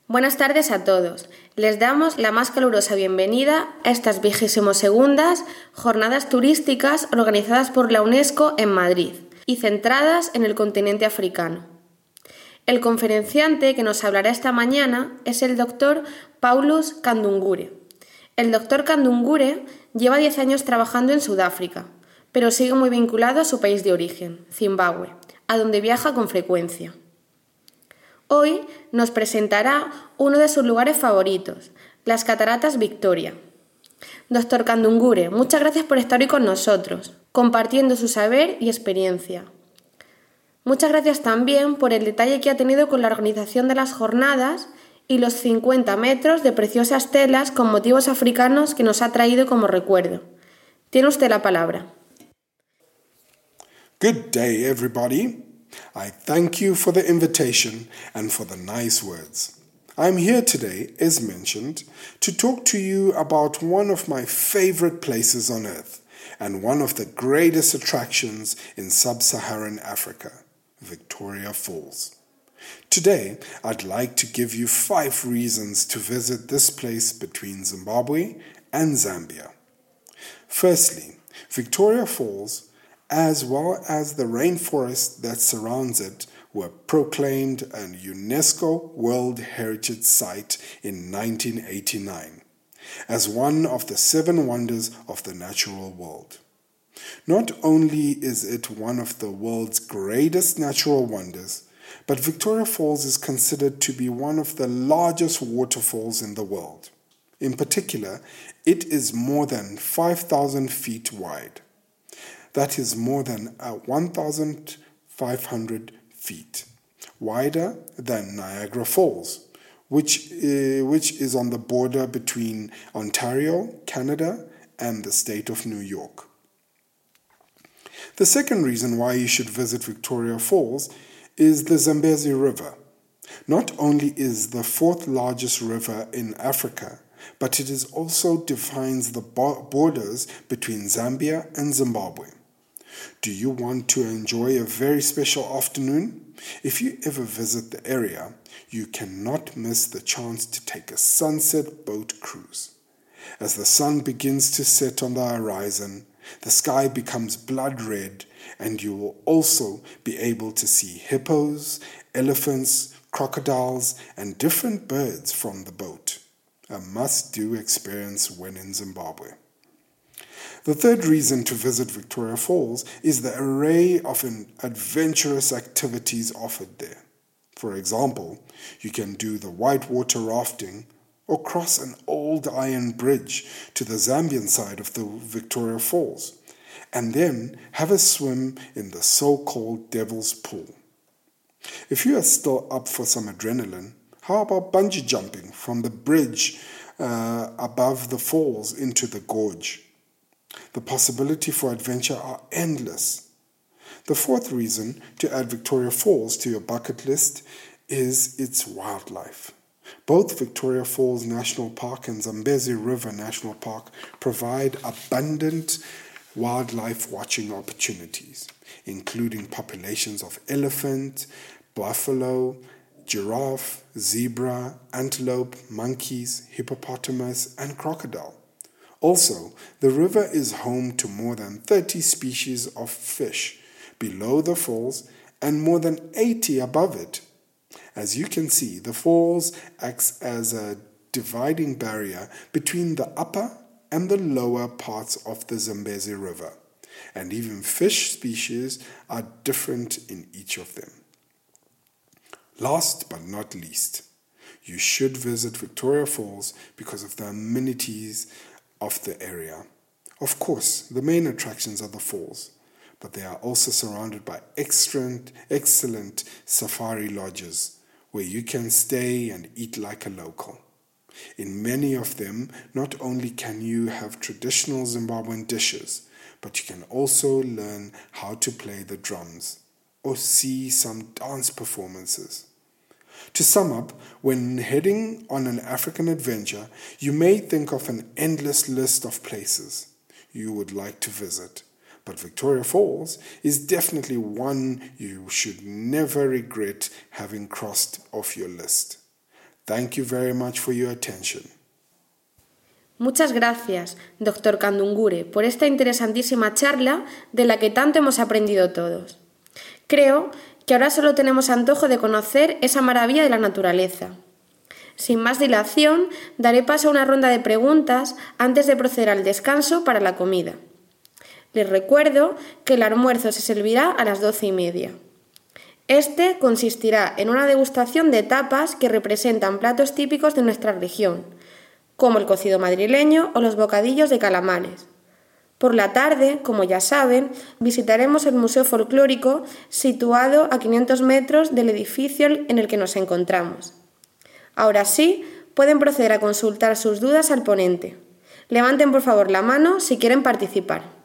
Buenas tardes a todos. Les damos la más calurosa bienvenida a estas 22ª jornadas turísticas organizadas por la UNESCO en Madrid y centradas en el continente africano. El conferenciante que nos hablará esta mañana es el doctor Paulus Kandungure. El doctor Kandungure lleva 10 años trabajando en Sudáfrica, pero sigue muy vinculado a su país de origen, Zimbabue, a donde viaja con frecuencia. Hoy nos presentará uno de sus lugares favoritos, las Cataratas Victoria. Doctor Kandungure, muchas gracias por estar hoy con nosotros, compartiendo su saber y experiencia. Muchas gracias también por el detalle que ha tenido con la organización de las jornadas y los 50 metros de preciosas telas con motivos africanos que nos ha traído como recuerdo. Tiene usted la palabra. Good day, everybody. I thank you for the invitation and for the nice words. I'm here today, as mentioned, to talk to you about one of my favorite places on earth and one of the greatest attractions in sub-Saharan Africa, Victoria Falls. Today, I'd like to give you 5 reasons to visit this place between Zimbabwe and Zambia. Firstly, Victoria Falls, as well as the rainforest that surrounds it, were proclaimed an UNESCO World Heritage Site in 1989 as one of the 7 wonders of the natural world. Not only is it one of the world's greatest natural wonders, but Victoria Falls is considered to be one of the largest waterfalls in the world. In particular, it is more than 5,000 feet wide. That is more than 1,500 feet, wider than Niagara Falls, which is on the border between Ontario, Canada, and the state of New York. The second reason why you should visit Victoria Falls is the Zambezi River. Not only is the 4th largest river in Africa, but it also defines the borders between Zambia and Zimbabwe. Do you want to enjoy a very special afternoon? If you ever visit the area, you cannot miss the chance to take a sunset boat cruise. As the sun begins to set on the horizon, the sky becomes blood red, and you will also be able to see hippos, elephants, crocodiles, and different birds from the boat. A must-do experience when in Zimbabwe. The third reason to visit Victoria Falls is the array of adventurous activities offered there. For example, you can do the whitewater rafting or cross an old iron bridge to the Zambian side of the Victoria Falls, and then have a swim in the so-called Devil's Pool. If you are still up for some adrenaline, how about bungee jumping from the bridge above the falls into the gorge? The possibility for adventure are endless. The fourth reason to add Victoria Falls to your bucket list is its wildlife. Both Victoria Falls National Park and Zambezi River National Park provide abundant wildlife watching opportunities, including populations of elephant, buffalo, giraffe, zebra, antelope, monkeys, hippopotamus, and crocodile. Also, the river is home to more than 30 species of fish below the falls and more than 80 above it. As you can see, the falls acts as a dividing barrier between the upper and the lower parts of the Zambezi River, and even fish species are different in each of them. Last but not least, you should visit Victoria Falls because of the amenities of the area. Of course, the main attractions are the falls, but they are also surrounded by excellent safari lodges where you can stay and eat like a local. In many of them, not only can you have traditional Zimbabwean dishes, but you can also learn how to play the drums or see some dance performances. To sum up, when heading on an African adventure, you may think of an endless list of places you would like to visit, but Victoria Falls is definitely one you should never regret having crossed off your list. Thank you very much for your attention. Muchas gracias, Dr. Kandungure, por esta interesantísima charla de la que tanto hemos aprendido todos. Creo que ahora solo tenemos antojo de conocer esa maravilla de la naturaleza. Sin más dilación, daré paso a una ronda de preguntas antes de proceder al descanso para la comida. Les recuerdo que el almuerzo se servirá a las 12:30. Este consistirá en una degustación de tapas que representan platos típicos de nuestra región, como el cocido madrileño o los bocadillos de calamares. Por la tarde, como ya saben, visitaremos el Museo Folclórico situado a 500 metros del edificio en el que nos encontramos. Ahora sí, pueden proceder a consultar sus dudas al ponente. Levanten por favor la mano si quieren participar.